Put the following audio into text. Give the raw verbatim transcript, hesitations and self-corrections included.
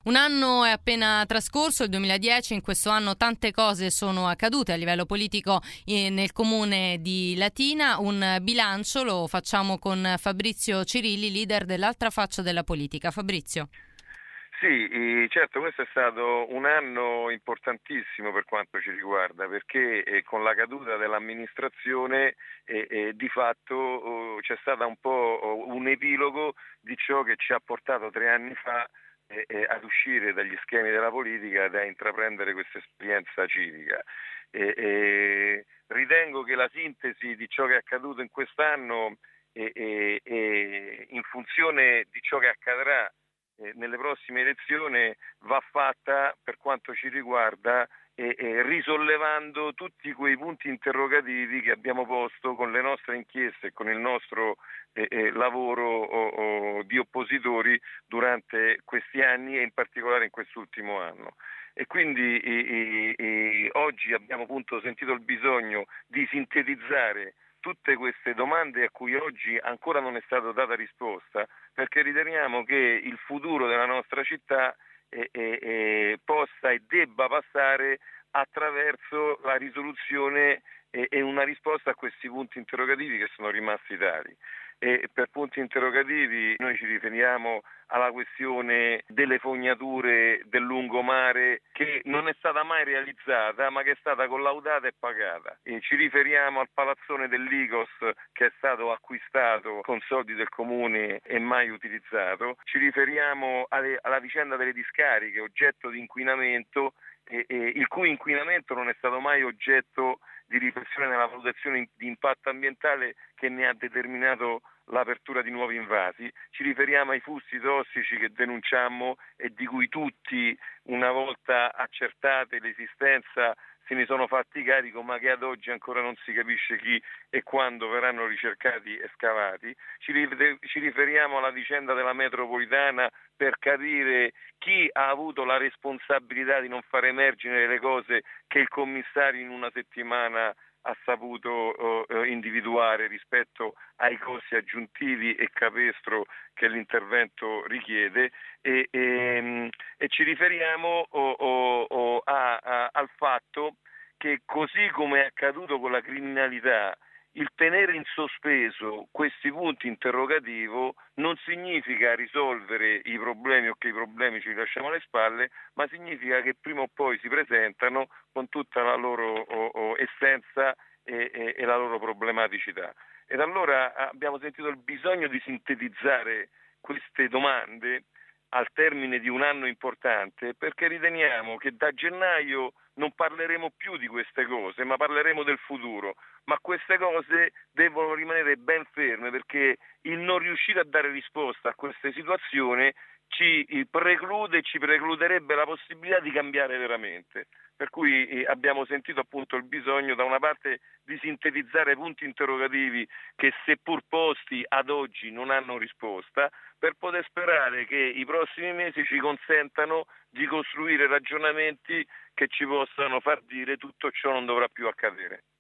Un anno è appena trascorso, il duemiladieci. In questo anno tante cose sono accadute a livello politico eh, nel comune di Latina. Un bilancio lo facciamo con Fabrizio Cirilli, leader dell'altra faccia della politica. Fabrizio. Sì, certo, questo è stato un anno importantissimo per quanto ci riguarda, perché eh, con la caduta dell'amministrazione eh, eh, di fatto oh, c'è stato un po' oh, un epilogo di ciò che ci ha portato tre anni fa eh, eh, ad uscire dagli schemi della politica ed a intraprendere questa esperienza civica. Eh, eh, ritengo che la sintesi di ciò che è accaduto in quest'anno eh, eh, eh, in funzione di ciò che accadrà nelle prossime elezioni va fatta per quanto ci riguarda e, e risollevando tutti quei punti interrogativi che abbiamo posto con le nostre inchieste e con il nostro eh, eh, lavoro o, o, di oppositori durante questi anni e in particolare in quest'ultimo anno. E quindi eh, eh, oggi abbiamo appunto sentito il bisogno di sintetizzare tutte queste domande a cui oggi ancora non è stata data risposta, perché riteniamo che il futuro della nostra città eh, eh, possa e debba passare attraverso la risoluzione e, e una risposta a questi punti interrogativi che sono rimasti tali. E per punti interrogativi noi ci riferiamo alla questione delle fognature del lungomare che non è stata mai realizzata ma che è stata collaudata e pagata. E ci riferiamo al palazzone dell'I C O S che è stato acquistato con soldi del comune e mai utilizzato. Ci riferiamo alle, alla vicenda delle discariche, oggetto di inquinamento e, e il cui inquinamento non è stato mai oggetto di riflessione nella valutazione di impatto ambientale che ne ha determinato l'apertura di nuovi invasi. Ci riferiamo ai flussi tossici che denunciammo e di cui tutti, una volta accertate l'esistenza, se ne sono fatti carico, ma che ad oggi ancora non si capisce chi e quando verranno ricercati e scavati. Ci riferiamo alla vicenda della metropolitana per capire chi ha avuto la responsabilità di non far emergere le cose che il commissario in una settimana ha saputo uh, individuare rispetto ai costi aggiuntivi e capestro che l'intervento richiede e, e, e ci riferiamo oh, oh, oh, a, a, al fatto che così come è accaduto con la criminalità, il tenere in sospeso questi punti interrogativo non significa risolvere i problemi o che i problemi ci lasciamo alle spalle, ma significa che prima o poi si presentano con tutta la loro oh, oh, essenza e, e, e la loro problematicità. Ed allora abbiamo sentito il bisogno di sintetizzare queste domande al termine di un anno importante, perché riteniamo che da gennaio non parleremo più di queste cose, ma parleremo del futuro. Ma queste cose devono rimanere ben ferme, perché il non riuscire a dare risposta a queste situazioni ci preclude, ci precluderebbe la possibilità di cambiare veramente. Per cui abbiamo sentito appunto il bisogno da una parte di sintetizzare punti interrogativi che seppur posti ad oggi non hanno risposta, per poter sperare che i prossimi mesi ci consentano di costruire ragionamenti che ci possano far dire tutto ciò non dovrà più accadere.